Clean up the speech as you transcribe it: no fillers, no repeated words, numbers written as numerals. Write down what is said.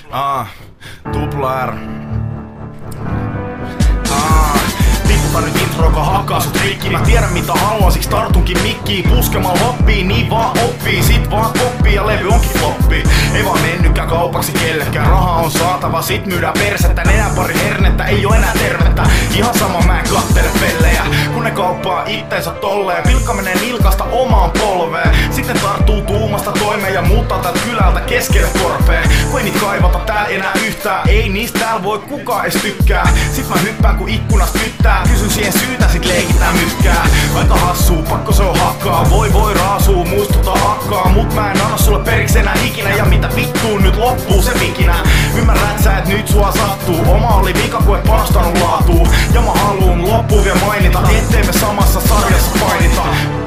Tupla R. Tiputa nyt intro, joka hakkaa sut rikki. Mä tiedän mitä haluan, siksi tartunkin mikkiin. Puskemaan hoppiin, niin vaan oppii. Sit vaan koppii ja levy onkin floppi. Ei vaan mennytkään kaupaksi kellekään. Raha on saatava, sit myydään persettä. Nenän pari hernettä, ei oo enää tervettä. Ihan sama mä en kattele pellejä, kun ne kauppaa itteensä tolleen. Pilkka menee nilkasta omaan polveen. Sitten tarttuu tuumasta toimeen ja muuttaa tältä kylältä keskelle korpeen. Kun ei niitä kaivata täällä enää yhtään. Ei niistä täällä voi kukaan edes tykkää. Sit mä hyppään kun ikkunasta kyttää. Kysyn siihen syytä, sit leikitään mykkää. Aika hassuu, pakko se on hakkaa. Voi raasuu, muistuttaa hakkaa. Mut mä en anna sulle periksi enää ikinä. Ja mitä vittuun nyt loppuu se vikinä. Ymmärrät sä et nyt sua sattuu. Oma oli vika kun et panostanut laatuu. Ja mä haluun loppuun vielä mainita, ettei me samassa sarjassa painita.